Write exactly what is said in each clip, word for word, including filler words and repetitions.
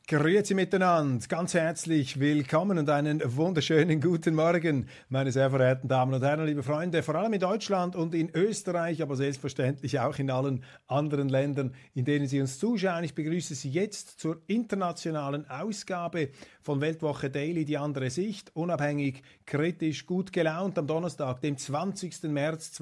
Grüezi miteinander, ganz herzlich willkommen und einen wunderschönen guten Morgen, meine sehr verehrten Damen und Herren, liebe Freunde, vor allem in Deutschland und in Österreich, aber selbstverständlich auch in allen anderen Ländern, in denen Sie uns zuschauen. Ich begrüße Sie jetzt zur internationalen Ausgabe von Weltwoche Daily, die andere Sicht, unabhängig, kritisch, gut gelaunt am Donnerstag, dem zwanzigsten März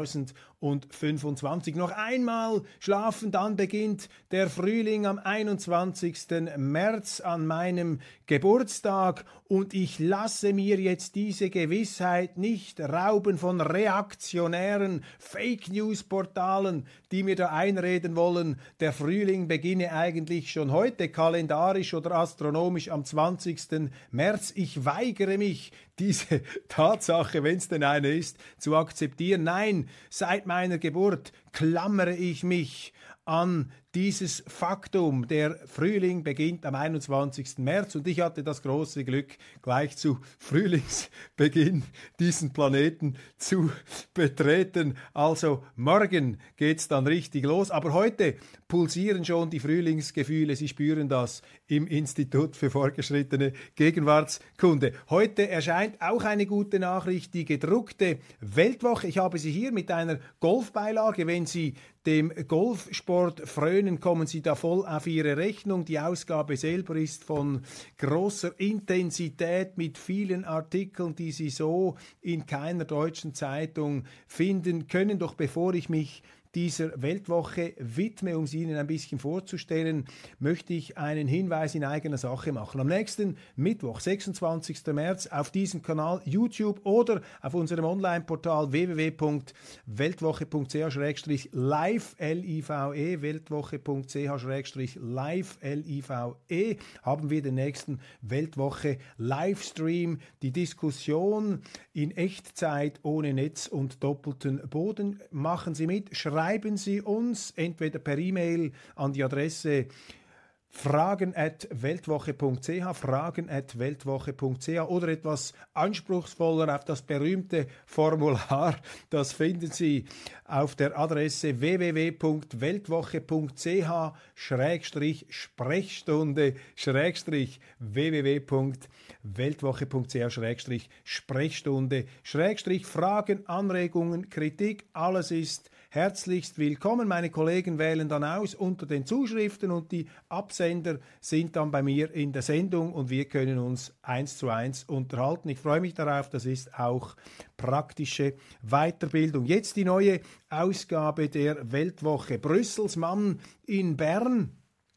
zweitausendfünfundzwanzig. Noch einmal schlafen, dann beginnt der Frühling am einundzwanzigsten März an meinem Geburtstag und ich lasse mir jetzt diese Gewissheit nicht rauben von reaktionären Fake-News-Portalen, die mir da einreden wollen, der Frühling beginne eigentlich schon heute, kalendarisch oder astronomisch am zwanzigsten März. Ich weigere mich, diese Tatsache, wenn es denn eine ist, zu akzeptieren. Nein, seit meiner Geburt klammere ich mich an dieses Faktum. Der Frühling beginnt am einundzwanzigsten März und ich hatte das große Glück, gleich zu Frühlingsbeginn diesen Planeten zu betreten. Also morgen geht's dann richtig los, aber heute pulsieren schon die Frühlingsgefühle. Sie spüren das im Institut für fortgeschrittene Gegenwartskunde. Heute erscheint auch eine gute Nachricht, die gedruckte Weltwoche. Ich habe sie hier mit einer Golfbeilage. Wenn Sie dem Golfsport frönen, kommen Sie da voll auf Ihre Rechnung. Die Ausgabe selber ist von großer Intensität mit vielen Artikeln, die Sie so in keiner deutschen Zeitung finden können. Doch bevor ich mich dieser Weltwoche widme, um sie Ihnen ein bisschen vorzustellen, möchte ich einen Hinweis in eigener Sache machen. Am nächsten Mittwoch, sechsundzwanzigsten März, auf diesem Kanal YouTube oder auf unserem Online-Portal w w w punkt weltwoche punkt c h slash live, L I V E, weltwoche punkt c h slash live, L I V E, haben wir den nächsten Weltwoche Livestream, die Diskussion in Echtzeit ohne Netz und doppelten Boden. Machen Sie mit, schreiben Sie uns entweder per E-Mail an die Adresse fragen at weltwoche punkt c h, fragen at weltwoche punkt c h oder etwas anspruchsvoller auf das berühmte Formular. Das finden Sie auf der Adresse w w w punkt weltwoche punkt c h Schrägstrich Sprechstunde Schrägstrich w w w punkt weltwoche punkt c h Schrägstrich Sprechstunde Schrägstrich Fragen, Anregungen, Kritik, alles ist herzlichst willkommen. Meine Kollegen wählen dann aus unter den Zuschriften und die Absender sind dann bei mir in der Sendung und wir können uns eins zu eins unterhalten. Ich freue mich darauf, das ist auch praktische Weiterbildung. Jetzt die neue Ausgabe der Weltwoche. Brüssels Mann in Bern.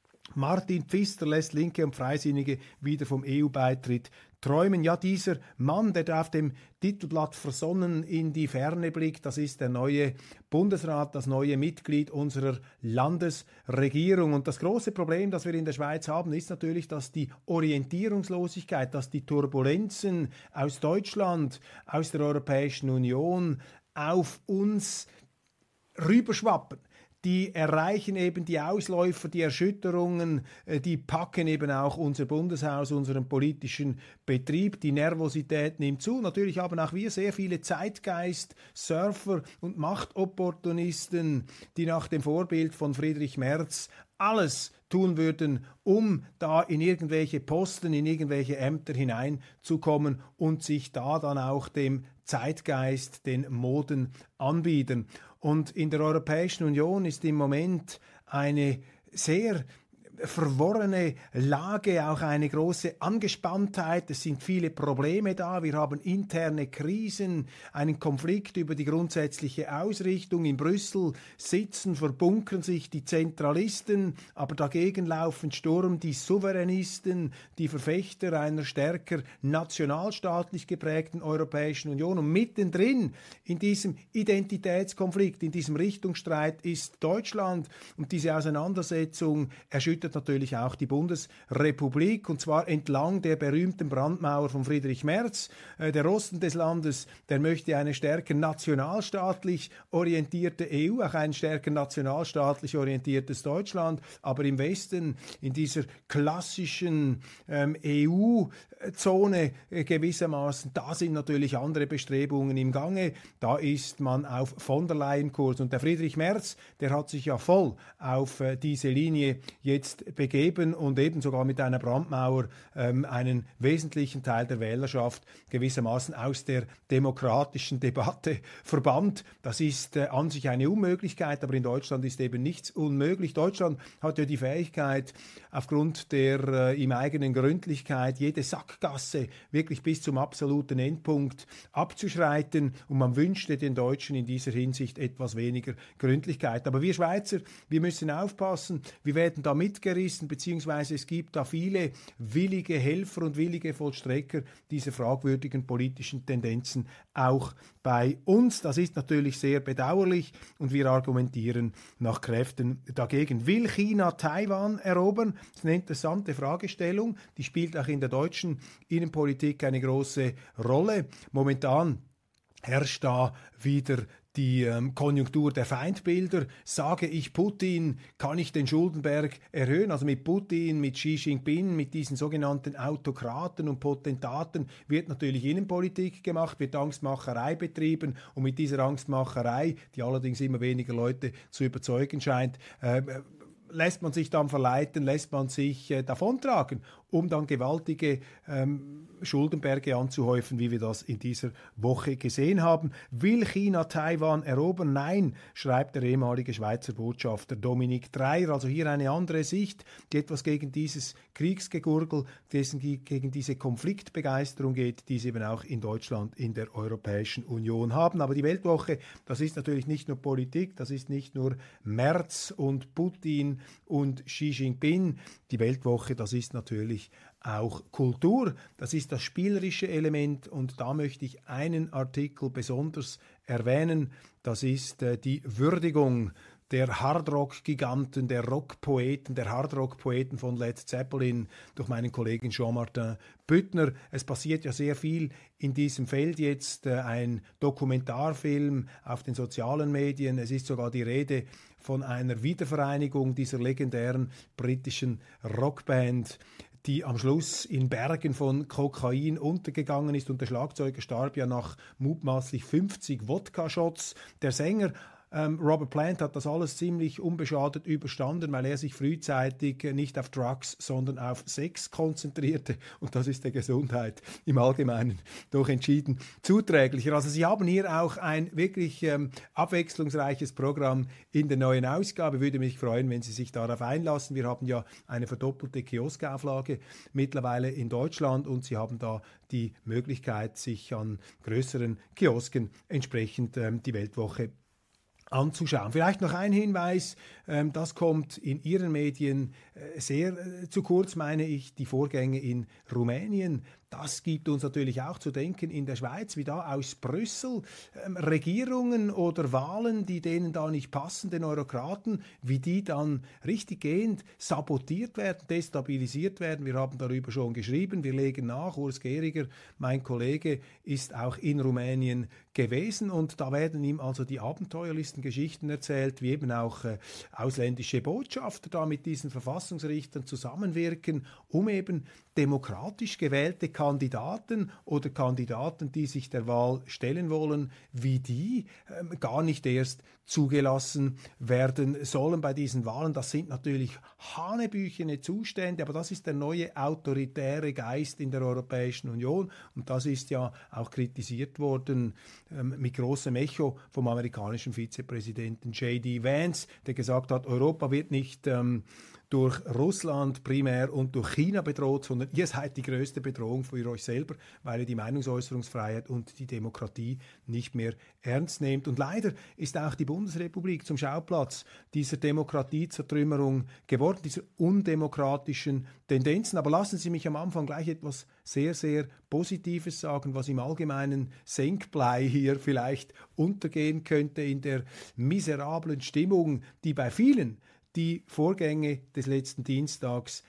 Martin Pfister lässt Linke und Freisinnige wieder vom E U-Beitritt träumen. Ja, dieser Mann, der da auf dem Titelblatt versonnen in die Ferne blickt, das ist der neue Bundesrat, das neue Mitglied unserer Landesregierung. Und das große Problem, das wir in der Schweiz haben, ist natürlich, dass die Orientierungslosigkeit, dass die Turbulenzen aus Deutschland, aus der Europäischen Union auf uns rüberschwappen. Die erreichen eben die Ausläufer, die Erschütterungen, die packen eben auch unser Bundeshaus, unseren politischen Betrieb. Die Nervosität nimmt zu. Natürlich haben auch wir sehr viele Zeitgeist-Surfer und Machtopportunisten, die nach dem Vorbild von Friedrich Merz alles tun würden, um da in irgendwelche Posten, in irgendwelche Ämter hineinzukommen und sich da dann auch dem Zeitgeist, den Moden anbieten. Und in der Europäischen Union ist im Moment eine sehr verworrene Lage, auch eine große Angespanntheit. Es sind viele Probleme da. Wir haben interne Krisen, einen Konflikt über die grundsätzliche Ausrichtung. In Brüssel sitzen, verbunkern sich die Zentralisten, aber dagegen laufen Sturm die Souveränisten, die Verfechter einer stärker nationalstaatlich geprägten Europäischen Union. Und mittendrin in diesem Identitätskonflikt, in diesem Richtungsstreit ist Deutschland. Und diese Auseinandersetzung erschüttert natürlich auch die Bundesrepublik, und zwar entlang der berühmten Brandmauer von Friedrich Merz. Äh, der Osten des Landes, der möchte eine stärker nationalstaatlich orientierte E U, auch ein stärker nationalstaatlich orientiertes Deutschland, aber im Westen, in dieser klassischen ähm, E U-Zone äh, gewissermaßen, da sind natürlich andere Bestrebungen im Gange. Da ist man auf von der Leyen Kurs, und der Friedrich Merz, der hat sich ja voll auf äh, diese Linie jetzt jetzt begeben und eben sogar mit einer Brandmauer ähm, einen wesentlichen Teil der Wählerschaft gewissermaßen aus der demokratischen Debatte verbannt. Das ist äh, an sich eine Unmöglichkeit, aber in Deutschland ist eben nichts unmöglich. Deutschland hat ja die Fähigkeit, aufgrund der äh, im eigenen Gründlichkeit jede Sackgasse wirklich bis zum absoluten Endpunkt abzuschreiten, und man wünschte den Deutschen in dieser Hinsicht etwas weniger Gründlichkeit. Aber wir Schweizer, wir müssen aufpassen, wir werden da mitgerissen, beziehungsweise es gibt da viele willige Helfer und willige Vollstrecker dieser fragwürdigen politischen Tendenzen auch bei uns. Das ist natürlich sehr bedauerlich und wir argumentieren nach Kräften dagegen. Will China Taiwan erobern? Das ist eine interessante Fragestellung, die spielt auch in der deutschen Innenpolitik eine große Rolle. Momentan herrscht da wieder die ähm, Konjunktur der Feindbilder. Sage ich Putin, kann ich den Schuldenberg erhöhen? Also mit Putin, mit Xi Jinping, mit diesen sogenannten Autokraten und Potentaten wird natürlich Innenpolitik gemacht, wird Angstmacherei betrieben, und mit dieser Angstmacherei, die allerdings immer weniger Leute zu überzeugen scheint, äh, lässt man sich dann verleiten, lässt man sich äh, davontragen, um dann gewaltige ähm, Schuldenberge anzuhäufen, wie wir das in dieser Woche gesehen haben. Will China Taiwan erobern? Nein, schreibt der ehemalige Schweizer Botschafter Dominik Dreyer. Also hier eine andere Sicht, die etwas gegen dieses Kriegsgegurgel, dessen, gegen diese Konfliktbegeisterung geht, die es eben auch in Deutschland, in der Europäischen Union haben. Aber die Weltwoche, das ist natürlich nicht nur Politik, das ist nicht nur Merz und Putin und Xi Jinping. Die Weltwoche, das ist natürlich auch Kultur, das ist das spielerische Element, und da möchte ich einen Artikel besonders erwähnen, das ist äh, die Würdigung der Hardrock-Giganten, der Rockpoeten, der Hardrock-Poeten von Led Zeppelin durch meinen Kollegen Jean-Martin Büttner. Es passiert ja sehr viel in diesem Feld jetzt, äh, ein Dokumentarfilm auf den sozialen Medien, es ist sogar die Rede von einer Wiedervereinigung dieser legendären britischen Rockband, die am Schluss in Bergen von Kokain untergegangen ist, und der Schlagzeuger starb ja nach mutmaßlich fünfzig Wodka-Shots. Der Sänger Ähm, Robert Plant hat das alles ziemlich unbeschadet überstanden, weil er sich frühzeitig äh, nicht auf Drugs, sondern auf Sex konzentrierte, und das ist der Gesundheit im Allgemeinen doch entschieden zuträglicher. Also Sie haben hier auch ein wirklich ähm, abwechslungsreiches Programm in der neuen Ausgabe. Ich würde mich freuen, wenn Sie sich darauf einlassen. Wir haben ja eine verdoppelte Kioskauflage mittlerweile in Deutschland, und Sie haben da die Möglichkeit, sich an größeren Kiosken entsprechend ähm, die Weltwoche anzuschauen. Vielleicht noch ein Hinweis, ähm, das kommt in Ihren Medien äh, sehr äh, zu kurz, meine ich, die Vorgänge in Rumänien. Das gibt uns natürlich auch zu denken in der Schweiz, wie da aus Brüssel ähm, Regierungen oder Wahlen, die denen da nicht passen, den Eurokraten, wie die dann richtiggehend sabotiert werden, destabilisiert werden. Wir haben darüber schon geschrieben, wir legen nach. Urs Gehriger, mein Kollege, ist auch in Rumänien gewesen, und da werden ihm also die abenteuerlichsten Geschichten erzählt, wie eben auch äh, ausländische Botschafter da mit diesen Verfassungsrichtern zusammenwirken, um eben demokratisch gewählte Kandidaten oder Kandidaten, die sich der Wahl stellen wollen, wie die ähm, gar nicht erst zugelassen werden sollen bei diesen Wahlen. Das sind natürlich hanebüchene Zustände, aber das ist der neue autoritäre Geist in der Europäischen Union, und das ist ja auch kritisiert worden ähm, mit großem Echo vom amerikanischen Vizepräsidenten J D Vance, der gesagt hat, Europa wird nicht ähm, durch Russland primär und durch China bedroht, sondern ihr seid die größte Bedrohung für euch selber, weil ihr die Meinungsäußerungsfreiheit und die Demokratie nicht mehr ernst nehmt. Und leider ist auch die Bundesrepublik zum Schauplatz dieser Demokratiezertrümmerung geworden, dieser undemokratischen Tendenzen. Aber lassen Sie mich am Anfang gleich etwas sehr, sehr Positives sagen, was im allgemeinen Senkblei hier vielleicht untergehen könnte in der miserablen Stimmung, die bei vielen die Vorgänge des letzten Dienstags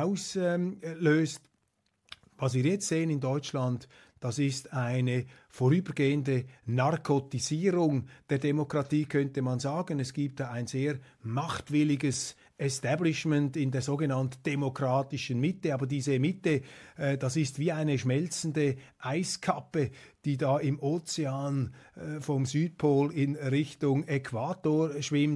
auslöst. Was wir jetzt sehen in Deutschland, das ist eine vorübergehende Narkotisierung der Demokratie, könnte man sagen. Es gibt da ein sehr machtwilliges Establishment in der sogenannten demokratischen Mitte, aber diese Mitte, äh, das ist wie eine schmelzende Eiskappe, die da im Ozean äh, vom Südpol in Richtung Äquator schwimmt.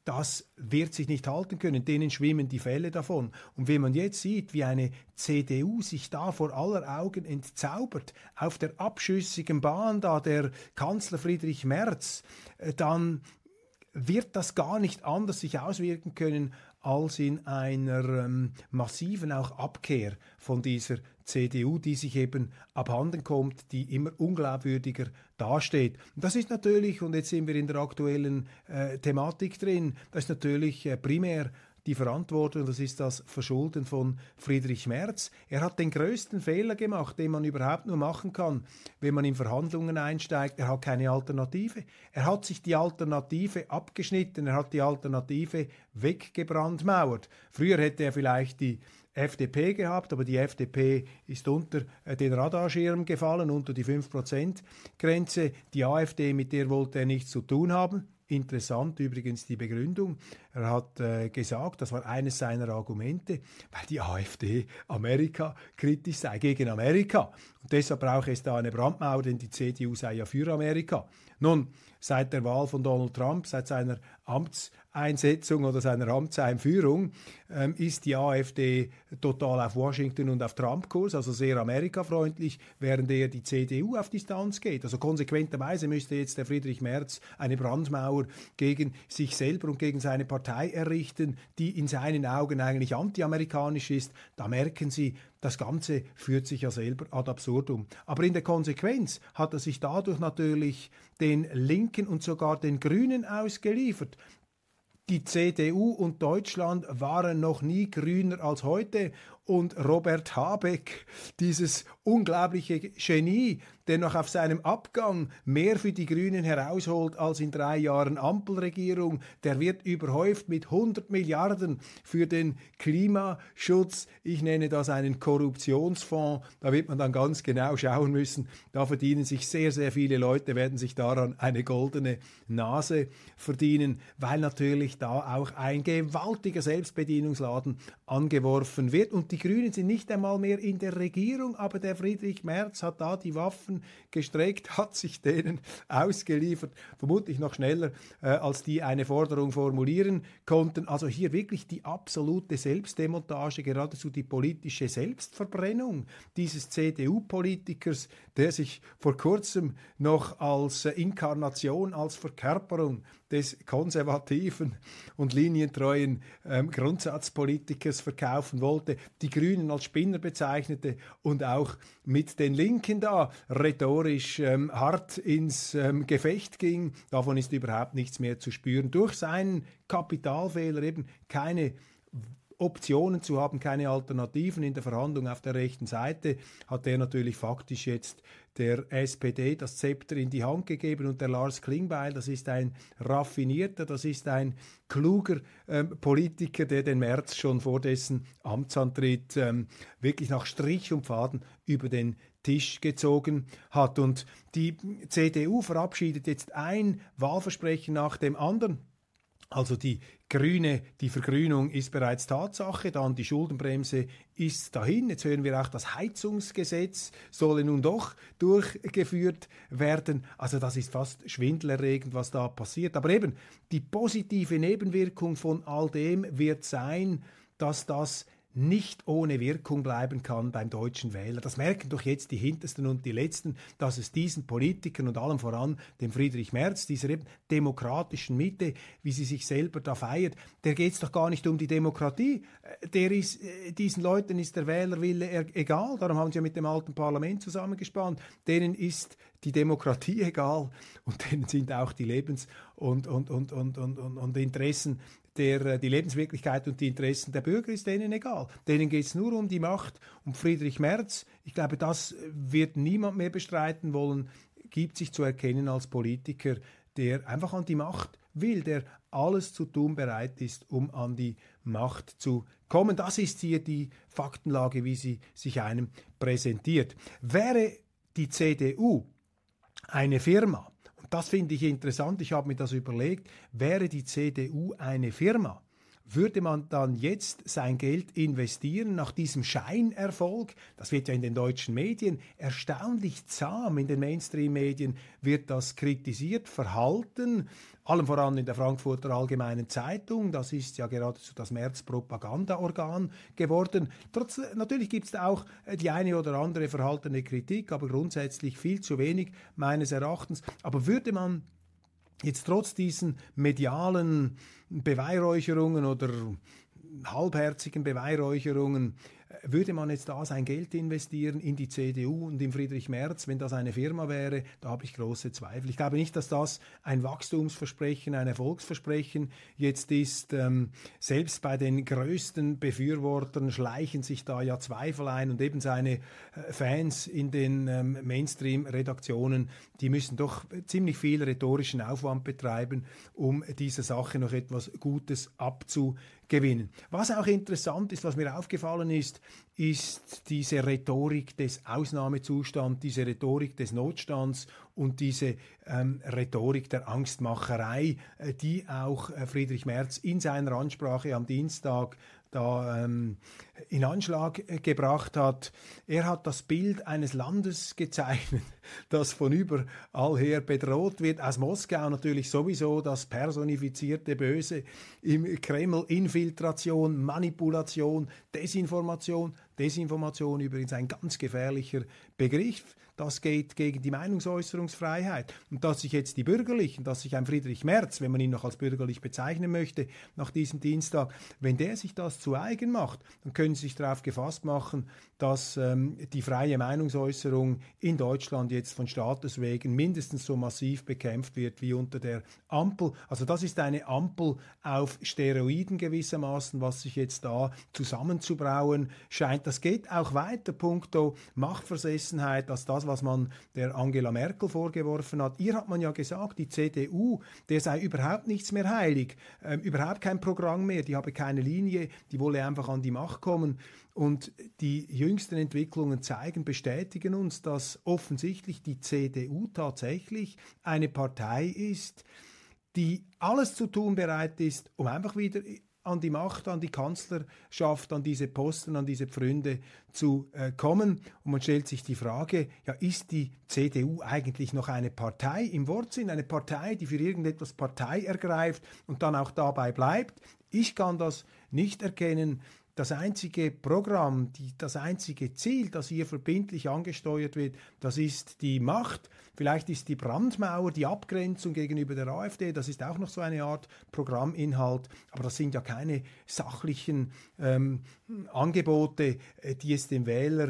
das wird sich nicht halten können, denen schwimmen die Fälle davon. Und wenn man jetzt sieht, wie eine C D U sich da vor aller Augen entzaubert, auf der abschüssigen Bahn da der Kanzler Friedrich Merz, dann wird das gar nicht anders sich auswirken können als in einer ähm, massiven auch Abkehr von dieser C D U, die sich eben abhanden kommt, die immer unglaubwürdiger dasteht. Und das ist natürlich, und jetzt sind wir in der aktuellen äh, Thematik drin, das ist natürlich äh, primär die Verantwortung, das ist das Verschulden von Friedrich Merz. Er hat den größten Fehler gemacht, den man überhaupt nur machen kann, wenn man in Verhandlungen einsteigt. Er hat keine Alternative. Er hat sich die Alternative abgeschnitten, er hat die Alternative weggebrandmauert. Früher hätte er vielleicht die F D P gehabt, aber die F D P ist unter äh, den Radarschirm gefallen, unter die fünf Prozent Grenze. Die AfD, mit der wollte er nichts zu tun haben. Interessant übrigens die Begründung. Er hat äh, gesagt, das war eines seiner Argumente, weil die AfD Amerika kritisch sei, gegen Amerika. Und deshalb brauche es da eine Brandmauer, denn die C D U sei ja für Amerika. Nun, seit der Wahl von Donald Trump, seit seiner Amtseinsetzung oder seiner Amtseinführung, ähm, ist die AfD total auf Washington und auf Trump-Kurs, also sehr amerikafreundlich, während eher die C D U auf Distanz geht. Also konsequenterweise müsste jetzt der Friedrich Merz eine Brandmauer gegen sich selber und gegen seine Partei errichten, die in seinen Augen eigentlich antiamerikanisch ist. Da merken Sie, das Ganze führt sich ja selber ad absurdum. Aber in der Konsequenz hat er sich dadurch natürlich den Linken und sogar den Grünen ausgeliefert. Die C D U und Deutschland waren noch nie grüner als heute. Und Robert Habeck, dieses unglaubliche Genie, der noch auf seinem Abgang mehr für die Grünen herausholt als in drei Jahren Ampelregierung, der wird überhäuft mit hundert Milliarden für den Klimaschutz. Ich nenne das einen Korruptionsfonds. Da wird man dann ganz genau schauen müssen. Da verdienen sich sehr, sehr viele Leute, werden sich daran eine goldene Nase verdienen, weil natürlich da auch ein gewaltiger Selbstbedienungsladen angeworfen wird. Und die Die Grünen sind nicht einmal mehr in der Regierung, aber der Friedrich Merz hat da die Waffen gestreckt, hat sich denen ausgeliefert, vermutlich noch schneller, äh, als die eine Forderung formulieren konnten. Also hier wirklich die absolute Selbstdemontage, geradezu die politische Selbstverbrennung dieses C D U-Politikers, der sich vor kurzem noch als äh, Inkarnation, als Verkörperung des konservativen und linientreuen ähm, Grundsatzpolitikers verkaufen wollte, die Grünen als Spinner bezeichnete und auch mit den Linken da rhetorisch ähm, hart ins ähm, Gefecht ging. Davon ist überhaupt nichts mehr zu spüren. Durch seinen Kapitalfehler eben keine Optionen zu haben, keine Alternativen in der Verhandlung auf der rechten Seite, hat er natürlich faktisch jetzt der S P D das Zepter in die Hand gegeben und der Lars Klingbeil, das ist ein raffinierter, das ist ein kluger ähm, Politiker, der den Merz schon vor dessen Amtsantritt ähm, wirklich nach Strich und Faden über den Tisch gezogen hat. Und die C D U verabschiedet jetzt ein Wahlversprechen nach dem anderen. Also die grüne, die Vergrünung ist bereits Tatsache, dann die Schuldenbremse ist dahin. Jetzt hören wir auch, das Heizungsgesetz solle nun doch durchgeführt werden. Also das ist fast schwindelerregend, was da passiert. Aber eben, die positive Nebenwirkung von all dem wird sein, dass das nicht ohne Wirkung bleiben kann beim deutschen Wähler. Das merken doch jetzt die Hintersten und die Letzten, dass es diesen Politikern und allem voran dem Friedrich Merz, dieser eben demokratischen Mitte, wie sie sich selber da feiert, der geht es doch gar nicht um die Demokratie. Der ist, diesen Leuten ist der Wählerwille egal, darum haben sie ja mit dem alten Parlament zusammengespannt. Denen ist die Demokratie egal und denen sind auch die Lebens- und, und, und, und, und, und, und Interessen Der, die Lebenswirklichkeit und die Interessen der Bürger ist denen egal. Denen geht es nur um die Macht. Und Friedrich Merz, ich glaube, das wird niemand mehr bestreiten wollen, gibt sich zu erkennen als Politiker, der einfach an die Macht will, der alles zu tun bereit ist, um an die Macht zu kommen. Das ist hier die Faktenlage, wie sie sich einem präsentiert. Wäre die C D U eine Firma, das finde ich interessant, ich habe mir das überlegt, wäre die C D U eine Firma, würde man dann jetzt sein Geld investieren nach diesem Scheinerfolg? Das wird ja in den deutschen Medien erstaunlich zahm, in den Mainstream-Medien wird das kritisiert, verhalten, allem voran in der Frankfurter Allgemeinen Zeitung, das ist ja geradezu das März-Propaganda-Organ geworden. Trotz, natürlich gibt es da auch die eine oder andere verhaltene Kritik, aber grundsätzlich viel zu wenig meines Erachtens. Aber würde man jetzt trotz diesen medialen Beweihräucherungen oder halbherzigen Beweihräucherungen, würde man jetzt da sein Geld investieren in die C D U und in Friedrich Merz, wenn das eine Firma wäre, da habe ich große Zweifel. Ich glaube nicht, dass das ein Wachstumsversprechen, ein Erfolgsversprechen jetzt ist. Ähm, selbst bei den größten Befürwortern schleichen sich da ja Zweifel ein und eben seine äh, Fans in den ähm, Mainstream-Redaktionen, die müssen doch ziemlich viel rhetorischen Aufwand betreiben, um dieser Sache noch etwas Gutes abzugewinnen. Was auch interessant ist, was mir aufgefallen ist, ist diese Rhetorik des Ausnahmezustands, diese Rhetorik des Notstands und diese ähm, Rhetorik der Angstmacherei, äh, die auch äh, Friedrich Merz in seiner Ansprache am Dienstag da ähm, in Anschlag äh, gebracht hat. Er hat das Bild eines Landes gezeichnet, das von überall her bedroht wird. Aus Moskau natürlich sowieso das personifizierte Böse im Kreml, Infiltration, Manipulation, Desinformation. Desinformation übrigens ein ganz gefährlicher Begriff. Das geht gegen die Meinungsäußerungsfreiheit. Und dass sich jetzt die Bürgerlichen, dass sich ein Friedrich Merz, wenn man ihn noch als bürgerlich bezeichnen möchte, nach diesem Dienstag, wenn der sich das zu eigen macht, dann können Sie sich darauf gefasst machen, dass ähm, die freie Meinungsäußerung in Deutschland jetzt von Staates wegen mindestens so massiv bekämpft wird wie unter der Ampel. Also das ist eine Ampel auf Steroiden gewissermaßen, was sich jetzt da zusammenzubrauen scheint. Das geht auch weiter, punkto Machtversessenheit, als das, was man der Angela Merkel vorgeworfen hat. Ihr hat man ja gesagt, die C D U, der sei überhaupt nichts mehr heilig, äh, überhaupt kein Programm mehr, die habe keine Linie, die wolle einfach an die Macht kommen. Und die jüngsten Entwicklungen zeigen, bestätigen uns, dass offensichtlich die C D U tatsächlich eine Partei ist, die alles zu tun bereit ist, um einfach wieder an die Macht, an die Kanzlerschaft, an diese Posten, an diese Pfründe zu äh, kommen. Und man stellt sich die Frage, ja, ist die C D U eigentlich noch eine Partei im Wortsinn, eine Partei, die für irgendetwas Partei ergreift und dann auch dabei bleibt? Ich kann das nicht erkennen. Das einzige Programm, die, das einzige Ziel, das hier verbindlich angesteuert wird, das ist die Macht. Vielleicht ist die Brandmauer, die Abgrenzung gegenüber der AfD, das ist auch noch so eine Art Programminhalt. Aber das sind ja keine sachlichen ähm, Angebote, die es dem Wähler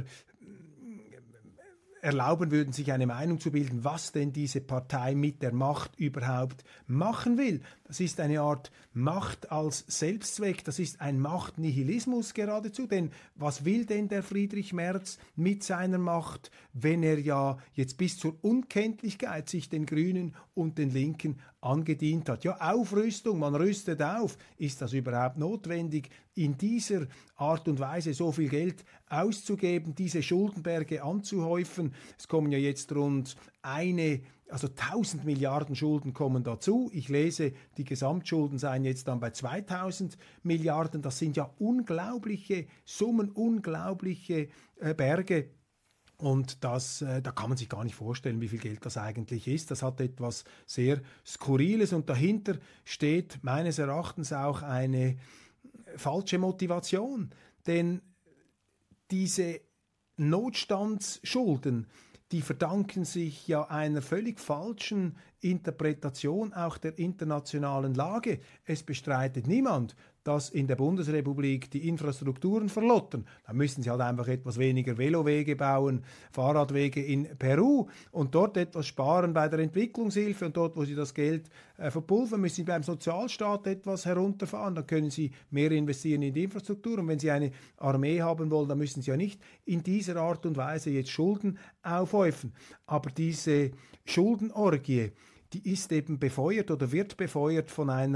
erlauben würden, sich eine Meinung zu bilden, was denn diese Partei mit der Macht überhaupt machen will. Das ist eine Art Macht als Selbstzweck, das ist ein Machtnihilismus geradezu, denn was will denn der Friedrich Merz mit seiner Macht, wenn er ja jetzt bis zur Unkenntlichkeit sich den Grünen und den Linken angedient hat? Ja, Aufrüstung, man rüstet auf. Ist das überhaupt notwendig, in dieser Art und Weise so viel Geld auszugeben, diese Schuldenberge anzuhäufen? Es kommen ja jetzt rund eine, also tausend Milliarden Schulden kommen dazu. Ich lese, die Gesamtschulden seien jetzt dann bei zweitausend Milliarden. Das sind ja unglaubliche Summen, unglaubliche äh, Berge. Und das, äh, da kann man sich gar nicht vorstellen, wie viel Geld das eigentlich ist. Das hat etwas sehr Skurriles und dahinter steht meines Erachtens auch eine falsche Motivation. Denn diese Notstandsschulden, die verdanken sich ja einer völlig falschen Interpretation auch der internationalen Lage. Es bestreitet niemand, dass in der Bundesrepublik die Infrastrukturen verlottern. Da müssen sie halt einfach etwas weniger Velowege bauen, Fahrradwege in Peru und dort etwas sparen bei der Entwicklungshilfe und dort, wo sie das Geld äh, verpulvern, müssen sie beim Sozialstaat etwas herunterfahren. Dann können sie mehr investieren in die Infrastruktur und wenn sie eine Armee haben wollen, dann müssen sie ja nicht in dieser Art und Weise jetzt Schulden aufhäufen. Aber diese Schuldenorgie, die ist eben befeuert oder wird befeuert von einer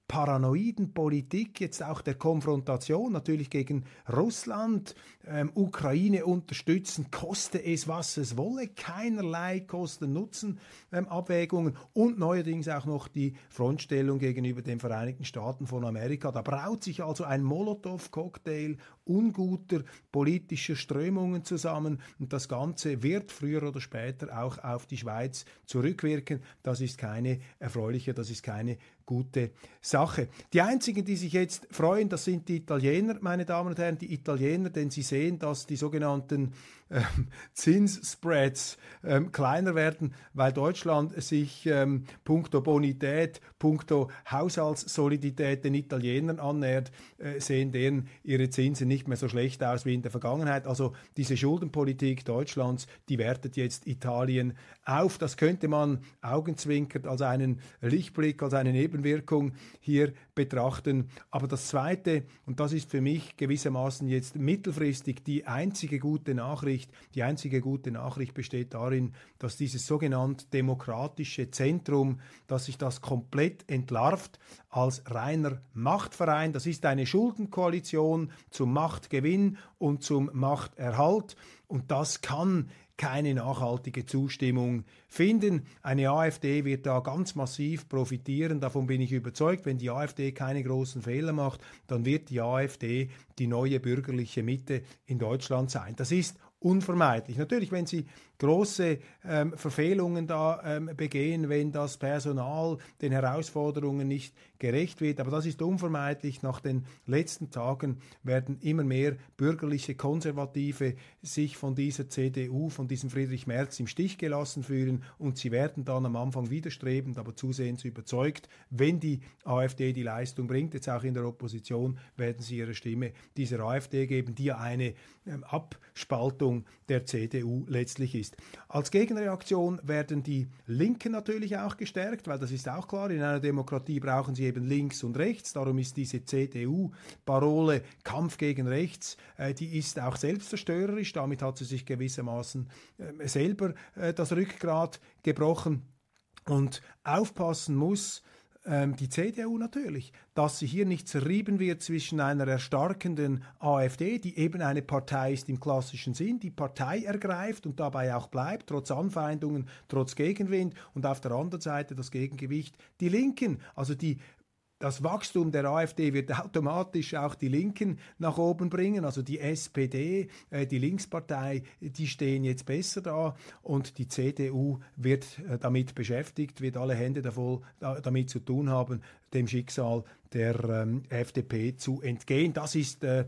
paranoiden Politik, jetzt auch der Konfrontation natürlich gegen Russland, ähm, Ukraine unterstützen, koste es, was es wolle, keinerlei Kosten-Nutzen-Abwägungen ähm, und neuerdings auch noch die Frontstellung gegenüber den Vereinigten Staaten von Amerika. Da braut sich also ein Molotow-Cocktail unguter politischer Strömungen zusammen und das Ganze wird früher oder später auch auf die Schweiz zurückwirken. Das ist keine erfreuliche, das ist keine gute Sache. Die einzigen, die sich jetzt freuen, das sind die Italiener, meine Damen und Herren, die Italiener, denn sie sehen, dass die sogenannten ähm, Zinsspreads ähm, kleiner werden, weil Deutschland sich ähm, puncto Bonität, puncto Haushaltssolidität den Italienern annähert, äh, sehen deren ihre Zinsen nicht mehr so schlecht aus wie in der Vergangenheit. Also diese Schuldenpolitik Deutschlands, die wertet jetzt Italien auf. Das könnte man augenzwinkert als einen Lichtblick, als eine Nebenwirkung hier betrachten. Aber das Zweite, und das ist für mich gewissermaßen jetzt mittelfristig die einzige gute Nachricht, die einzige gute Nachricht besteht darin, dass dieses sogenannte demokratische Zentrum, dass sich das komplett entlarvt als reiner Machtverein. Das ist eine Schuldenkoalition zum Machtgewinn und zum Machterhalt und das kann keine nachhaltige Zustimmung finden. Eine AfD wird da ganz massiv profitieren, davon bin ich überzeugt. Wenn die AfD keine großen Fehler macht, dann wird die AfD die neue bürgerliche Mitte in Deutschland sein. Das ist unvermeidlich. Natürlich, wenn sie große ähm, Verfehlungen da ähm, begehen, wenn das Personal den Herausforderungen nicht gerecht wird, aber das ist unvermeidlich. Nach den letzten Tagen werden immer mehr bürgerliche Konservative sich von dieser C D U, von diesem Friedrich Merz im Stich gelassen fühlen und sie werden dann am Anfang widerstrebend, aber zusehends überzeugt, wenn die AfD die Leistung bringt, jetzt auch in der Opposition, werden sie ihre Stimme dieser AfD geben, die ja eine ähm, Abspaltung der C D U letztlich ist. Als Gegenreaktion werden die Linken natürlich auch gestärkt, weil das ist auch klar, in einer Demokratie brauchen sie eben links und rechts, darum ist diese C D U-Parole Kampf gegen rechts, äh, die ist auch selbstzerstörerisch, damit hat sie sich gewissermaßen äh, selber äh, das Rückgrat gebrochen und aufpassen muss, die C D U natürlich, dass sie hier nicht zerrieben wird zwischen einer erstarkenden AfD, die eben eine Partei ist im klassischen Sinn, die Partei ergreift und dabei auch bleibt, trotz Anfeindungen, trotz Gegenwind, und auf der anderen Seite das Gegengewicht, die Linken, also die Das Wachstum der AfD wird automatisch auch die Linken nach oben bringen, also die S P D, äh, die Linkspartei, die stehen jetzt besser da und die C D U wird äh, damit beschäftigt, wird alle Hände davon, da, damit zu tun haben, dem Schicksal der ähm, F D P zu entgehen. Das ist äh,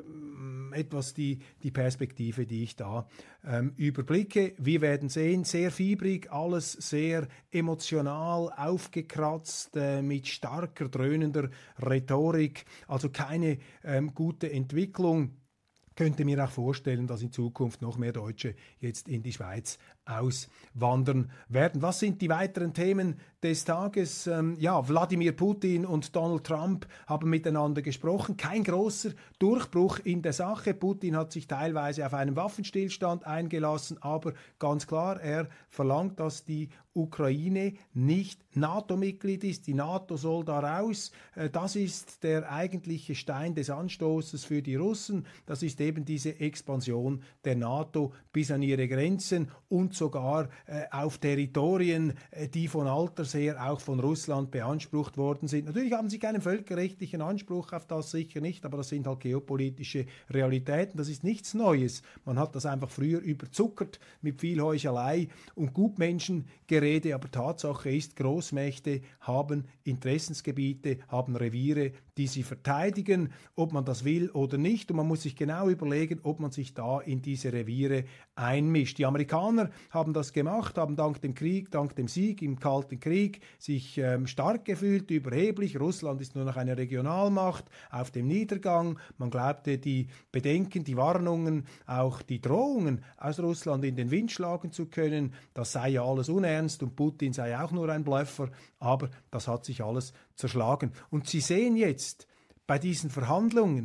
ähm, etwas die, die Perspektive, die ich da ähm, überblicke. Wir werden sehen, sehr fiebrig, alles sehr emotional, aufgekratzt, äh, mit starker, dröhnender Rhetorik, also keine ähm, gute Entwicklung. Könnte mir auch vorstellen, dass in Zukunft noch mehr Deutsche jetzt in die Schweiz auswandern werden. Was sind die weiteren Themen des Tages? Ähm, ja, Wladimir Putin und Donald Trump haben miteinander gesprochen. Kein großer Durchbruch in der Sache. Putin hat sich teilweise auf einen Waffenstillstand eingelassen, aber ganz klar, er verlangt, dass die Ukraine nicht NATO-Mitglied ist. Die NATO soll da raus. Äh, das ist der eigentliche Stein des Anstoßes für die Russen. Das ist eben diese Expansion der NATO bis an ihre Grenzen und sogar äh, auf Territorien, äh, die von alters her auch von Russland beansprucht worden sind. Natürlich haben sie keinen völkerrechtlichen Anspruch auf das, sicher nicht, aber das sind halt geopolitische Realitäten. Das ist nichts Neues. Man hat das einfach früher überzuckert mit viel Heuchelei und Gutmenschengerede, aber Tatsache ist, Großmächte haben Interessensgebiete, haben Reviere, die sie verteidigen, ob man das will oder nicht. Und man muss sich genau überlegen, ob man sich da in diese Reviere einmischt. Die Amerikaner haben das gemacht, haben dank dem Krieg, dank dem Sieg im Kalten Krieg sich ähm, stark gefühlt, überheblich. Russland ist nur noch eine Regionalmacht auf dem Niedergang. Man glaubte, die Bedenken, die Warnungen, auch die Drohungen aus Russland in den Wind schlagen zu können, das sei ja alles unernst und Putin sei auch nur ein Blöffer, aber das hat sich alles zerschlagen. Und Sie sehen jetzt bei diesen Verhandlungen,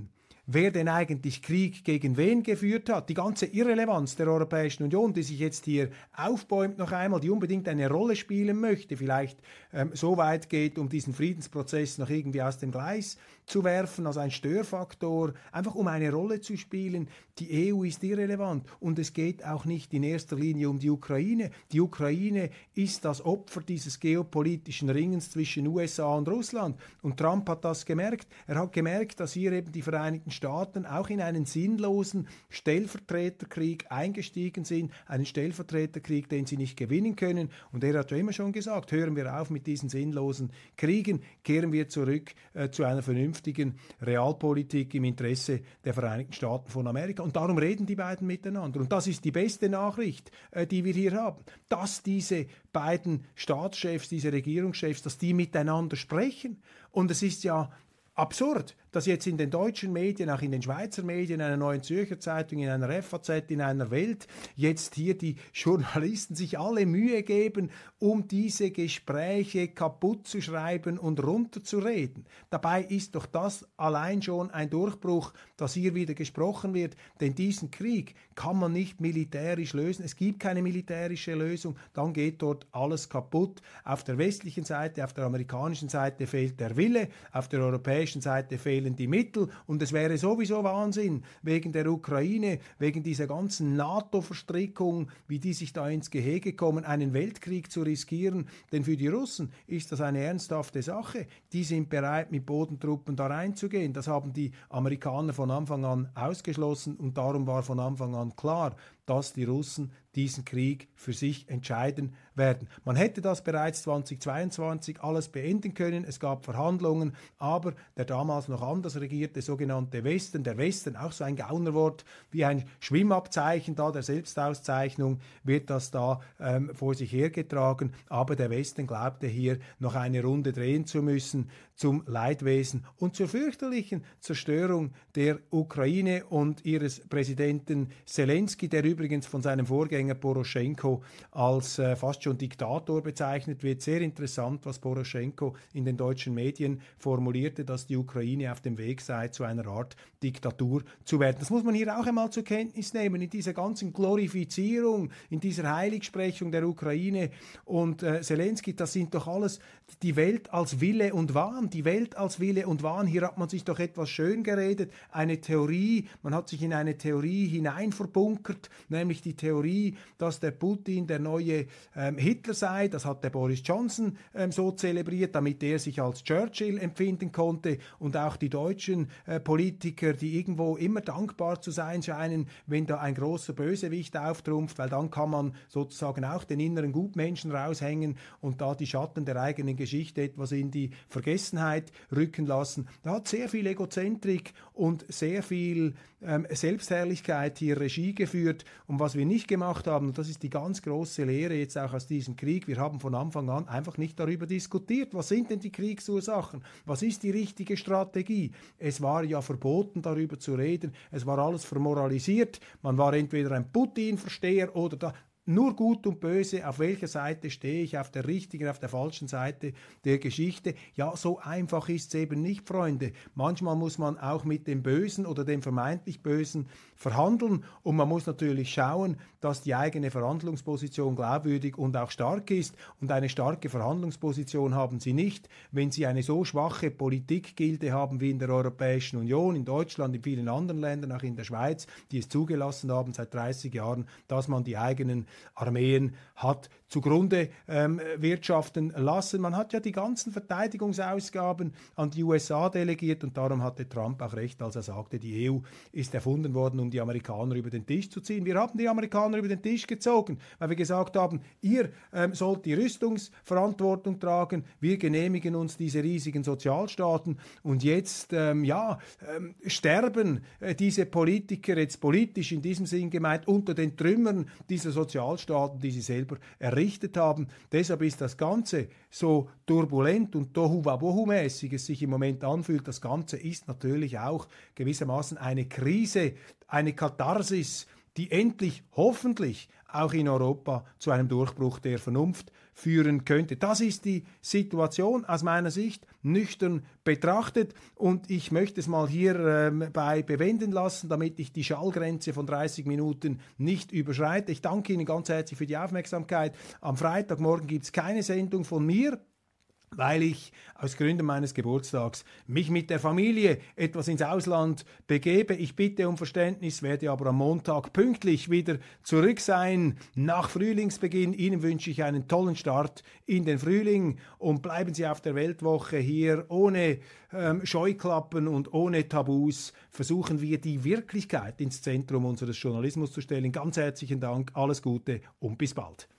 wer denn eigentlich Krieg gegen wen geführt hat. Die ganze Irrelevanz der Europäischen Union, die sich jetzt hier aufbäumt noch einmal, die unbedingt eine Rolle spielen möchte, vielleicht ähm, so weit geht, um diesen Friedensprozess noch irgendwie aus dem Gleis zu werfen, als ein Störfaktor, einfach um eine Rolle zu spielen. Die E U ist irrelevant und es geht auch nicht in erster Linie um die Ukraine. Die Ukraine ist das Opfer dieses geopolitischen Ringens zwischen U S A und Russland und Trump hat das gemerkt. Er hat gemerkt, dass hier eben die Vereinigten Staaten auch in einen sinnlosen Stellvertreterkrieg eingestiegen sind, einen Stellvertreterkrieg, den sie nicht gewinnen können. Und er hat ja immer schon gesagt, hören wir auf mit diesen sinnlosen Kriegen, kehren wir zurück äh, zu einer vernünftigen Realpolitik im Interesse der Vereinigten Staaten von Amerika. Und darum reden die beiden miteinander. Und das ist die beste Nachricht, äh, die wir hier haben, dass diese beiden Staatschefs, diese Regierungschefs, dass die miteinander sprechen. Und es ist ja absurd, dass jetzt in den deutschen Medien, auch in den Schweizer Medien, in einer Neuen Zürcher Zeitung, in einer F A Z, in einer Welt, jetzt hier die Journalisten sich alle Mühe geben, um diese Gespräche kaputt zu schreiben und runterzureden. Dabei ist doch das allein schon ein Durchbruch, dass hier wieder gesprochen wird, denn diesen Krieg kann man nicht militärisch lösen. Es gibt keine militärische Lösung, dann geht dort alles kaputt. Auf der westlichen Seite, auf der amerikanischen Seite fehlt der Wille, auf der europäischen Seite fehlen die Mittel und es wäre sowieso Wahnsinn, wegen der Ukraine, wegen dieser ganzen NATO-Verstrickung, wie die sich da ins Gehege kommen, einen Weltkrieg zu riskieren, denn für die Russen ist das eine ernsthafte Sache. Die sind bereit, mit Bodentruppen da reinzugehen. Das haben die Amerikaner von Anfang an ausgeschlossen und darum war von Anfang an klar, dass die Russen diesen Krieg für sich entscheiden werden. Man hätte das bereits zweitausendzweiundzwanzig alles beenden können. Es gab Verhandlungen, aber der damals noch anders regierte sogenannte Westen, der Westen, auch so ein Gaunerwort, wie ein Schwimmabzeichen da der Selbstauszeichnung, wird das da ähm, vor sich hergetragen. Aber der Westen glaubte hier noch eine Runde drehen zu müssen zum Leidwesen und zur fürchterlichen Zerstörung der Ukraine und ihres Präsidenten Zelensky, der übrigens von seinem Vorgänger Poroschenko als äh, fast schon Diktator bezeichnet wird. Sehr interessant, was Poroschenko in den deutschen Medien formulierte, dass die Ukraine auf dem Weg sei, zu einer Art Diktatur zu werden. Das muss man hier auch einmal zur Kenntnis nehmen, in dieser ganzen Glorifizierung, in dieser Heiligsprechung der Ukraine und äh, Zelensky, das sind doch alles die Welt als Wille und Wahn, die Welt als Wille und Wahn. Hier hat man sich doch etwas schön geredet, eine Theorie, man hat sich in eine Theorie hinein verbunkert, nämlich die Theorie, dass der Putin der neue ähm, Hitler sei. Das hat der Boris Johnson ähm, so zelebriert, damit er sich als Churchill empfinden konnte und auch die deutschen äh, Politiker, die irgendwo immer dankbar zu sein scheinen, wenn da ein großer Bösewicht auftrumpft, weil dann kann man sozusagen auch den inneren Gutmenschen raushängen und da die Schatten der eigenen Geschichte etwas in die Vergessenheit rücken lassen. Da hat sehr viel Egozentrik und sehr viel ähm, Selbstherrlichkeit hier Regie geführt. Und was wir nicht gemacht haben, und das ist die ganz große Lehre jetzt auch aus diesem Krieg, wir haben von Anfang an einfach nicht darüber diskutiert, was sind denn die Kriegsursachen, was ist die richtige Strategie. Es war ja verboten, darüber zu reden, es war alles vermoralisiert, man war entweder ein Putin-Versteher oder da. Nur Gut und Böse, auf welcher Seite stehe ich, auf der richtigen, auf der falschen Seite der Geschichte. Ja, so einfach ist es eben nicht, Freunde. Manchmal muss man auch mit dem Bösen oder dem vermeintlich Bösen verhandeln und man muss natürlich schauen, dass die eigene Verhandlungsposition glaubwürdig und auch stark ist. Und eine starke Verhandlungsposition haben sie nicht, wenn sie eine so schwache Politikgilde haben wie in der Europäischen Union, in Deutschland, in vielen anderen Ländern, auch in der Schweiz, die es zugelassen haben seit dreißig Jahren, dass man die eigenen Armeen hat zugrunde ähm, wirtschaften lassen. Man hat ja die ganzen Verteidigungsausgaben an die U S A delegiert und darum hatte Trump auch recht, als er sagte, die E U ist erfunden worden, um die Amerikaner über den Tisch zu ziehen. Wir haben die Amerikaner über den Tisch gezogen, weil wir gesagt haben, ihr ähm, sollt die Rüstungsverantwortung tragen, wir genehmigen uns diese riesigen Sozialstaaten und jetzt ähm, ja, ähm, sterben äh, diese Politiker jetzt politisch in diesem Sinn gemeint unter den Trümmern dieser Sozialstaaten, die sie selber errichtet haben. Deshalb ist das Ganze so turbulent und tohuwabohu-mäßig es sich im Moment anfühlt. Das Ganze ist natürlich auch gewissermaßen eine Krise, eine Katharsis, die endlich hoffentlich auch in Europa zu einem Durchbruch der Vernunft führen könnte. Das ist die Situation aus meiner Sicht nüchtern betrachtet und ich möchte es mal hier ähm, bei bewenden lassen, damit ich die Schallgrenze von dreißig Minuten nicht überschreite. Ich danke Ihnen ganz herzlich für die Aufmerksamkeit. Am Freitagmorgen gibt es keine Sendung von mir, weil ich aus Gründen meines Geburtstags mich mit der Familie etwas ins Ausland begebe. Ich bitte um Verständnis, werde aber am Montag pünktlich wieder zurück sein nach Frühlingsbeginn. Ihnen wünsche ich einen tollen Start in den Frühling und bleiben Sie auf der Weltwoche hier ohne ähm, Scheuklappen und ohne Tabus. Versuchen wir die Wirklichkeit ins Zentrum unseres Journalismus zu stellen. Ganz herzlichen Dank, alles Gute und bis bald.